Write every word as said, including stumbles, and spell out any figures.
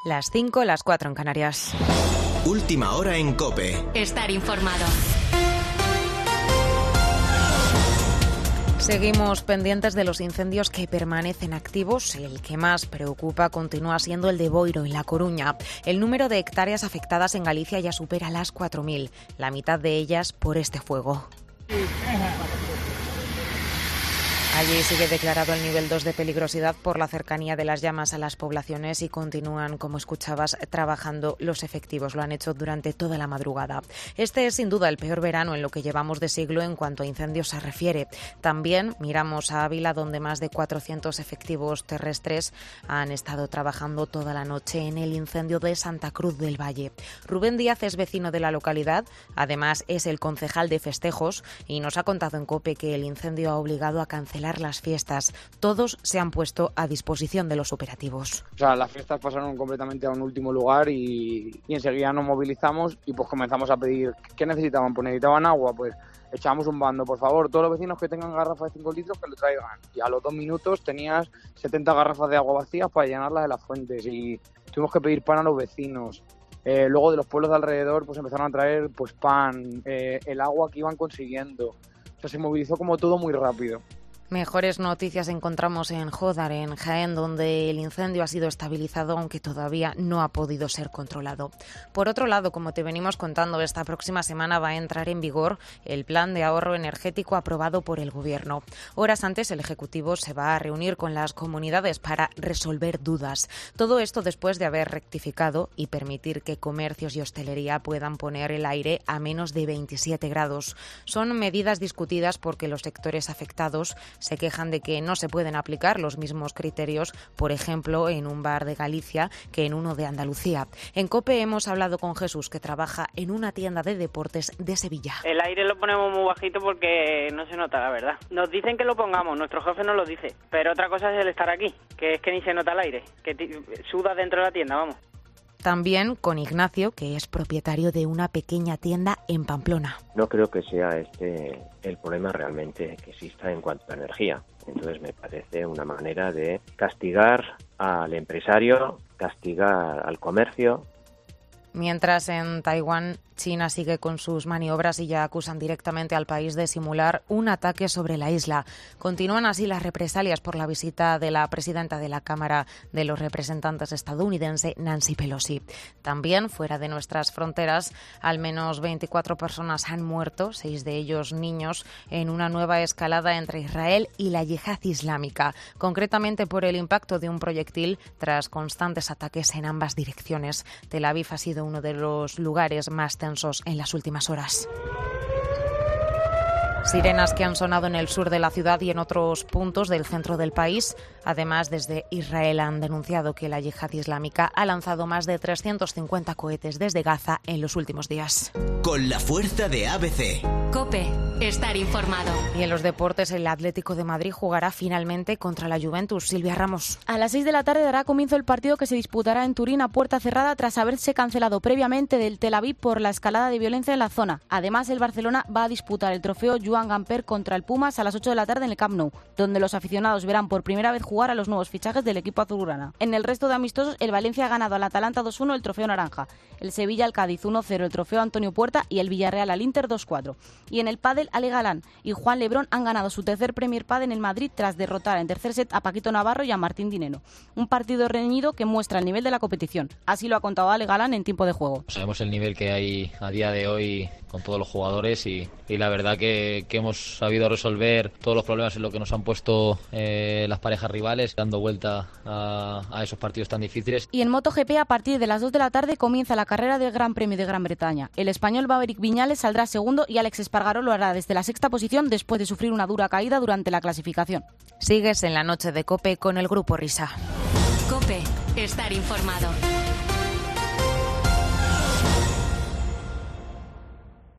Las cinco, las cuatro en Canarias. Última hora en COPE. Estar informado. Seguimos pendientes de los incendios que permanecen activos. El que más preocupa continúa siendo el de Boiro, en La Coruña. El número de hectáreas afectadas en Galicia ya supera las cuatro mil, la mitad de ellas por este fuego. Allí sigue declarado el nivel dos de peligrosidad por la cercanía de las llamas a las poblaciones y continúan, como escuchabas, trabajando los efectivos. Lo han hecho durante toda la madrugada. Este es sin duda el peor verano en lo que llevamos de siglo en cuanto a incendios se refiere. También miramos a Ávila, donde más de cuatrocientos efectivos terrestres han estado trabajando toda la noche en el incendio de Santa Cruz del Valle. Rubén Díaz es vecino de la localidad, además es el concejal de festejos y nos ha contado en COPE que el incendio ha obligado a cancelar las fiestas. Todos se han puesto a disposición de los operativos. O sea, las fiestas pasaron completamente a un último lugar y, y enseguida nos movilizamos y pues comenzamos a pedir ¿qué necesitaban? Pues necesitaban agua, pues echábamos un bando, por favor, todos los vecinos que tengan garrafas de cinco litros que lo traigan. Y a los dos minutos tenías setenta garrafas de agua vacías para llenarlas de las fuentes y tuvimos que pedir pan a los vecinos. Eh, luego de los pueblos de alrededor pues empezaron a traer pues pan, eh, el agua que iban consiguiendo. O sea, se movilizó como todo muy rápido. Mejores noticias encontramos en Jódar, en Jaén, donde el incendio ha sido estabilizado, aunque todavía no ha podido ser controlado. Por otro lado, como te venimos contando, esta próxima semana va a entrar en vigor el plan de ahorro energético aprobado por el Gobierno. Horas antes, el Ejecutivo se va a reunir con las comunidades para resolver dudas. Todo esto después de haber rectificado y permitir que comercios y hostelería puedan poner el aire a menos de veintisiete grados. Son medidas discutidas porque los sectores afectados se quejan de que no se pueden aplicar los mismos criterios, por ejemplo, en un bar de Galicia que en uno de Andalucía. En COPE hemos hablado con Jesús, que trabaja en una tienda de deportes de Sevilla. El aire lo ponemos muy bajito porque no se nota, la verdad. Nos dicen que lo pongamos, nuestro jefe nos lo dice, pero otra cosa es el estar aquí, que es que ni se nota el aire, que t- suda dentro de la tienda, vamos. También con Ignacio, que es propietario de una pequeña tienda en Pamplona. No creo que sea este el problema realmente que exista en cuanto a energía. Entonces me parece una manera de castigar al empresario, castigar al comercio. Mientras en Taiwán, China sigue con sus maniobras y ya acusan directamente al país de simular un ataque sobre la isla. Continúan así las represalias por la visita de la presidenta de la Cámara de los Representantes estadounidense, Nancy Pelosi. También, fuera de nuestras fronteras, al menos veinticuatro personas han muerto, seis de ellos niños, en una nueva escalada entre Israel y la yihad islámica, concretamente por el impacto de un proyectil tras constantes ataques en ambas direcciones. Tel Aviv ha sido uno de los lugares más tensos en las últimas horas. Sirenas que han sonado en el sur de la ciudad y en otros puntos del centro del país. Además, desde Israel han denunciado que la yihad islámica ha lanzado más de trescientos cincuenta cohetes desde Gaza en los últimos días. Con la fuerza de A B C. COPE. Estar informado. Y en los deportes, el Atlético de Madrid jugará finalmente contra la Juventus. Silvia Ramos. A las seis de la tarde dará comienzo el partido que se disputará en Turín a puerta cerrada tras haberse cancelado previamente del Tel Aviv por la escalada de violencia en la zona. Además, el Barcelona va a disputar el trofeo Joan Gamper contra el Pumas a las ocho de la tarde en el Camp Nou, donde los aficionados verán por primera vez jugar a los nuevos fichajes del equipo azulgrana. En el resto de amistosos, el Valencia ha ganado al Atalanta dos uno el trofeo naranja, el Sevilla al Cádiz uno cero el trofeo Antonio Puerta y el Villarreal al Inter dos cuatro. Y en el pádel, Ale Galán y Juan Lebrón han ganado su tercer Premier Padel en el Madrid tras derrotar en tercer set a Paquito Navarro y a Martín Dineno. Un partido reñido que muestra el nivel de la competición. Así lo ha contado Ale Galán en tiempo de juego. Sabemos el nivel que hay a día de hoy con todos los jugadores y, y la verdad que, que hemos sabido resolver todos los problemas en lo que nos han puesto eh, las parejas rivales, dando vuelta a, a esos partidos tan difíciles. Y en MotoGP, a partir de las dos de la tarde comienza la carrera del Gran Premio de Gran Bretaña. El español Maverick Viñales saldrá segundo y Alex Espargaró lo hará desde la sexta posición después de sufrir una dura caída durante la clasificación. Sigues en la noche de COPE con el Grupo Risa. COPE. Estar informado.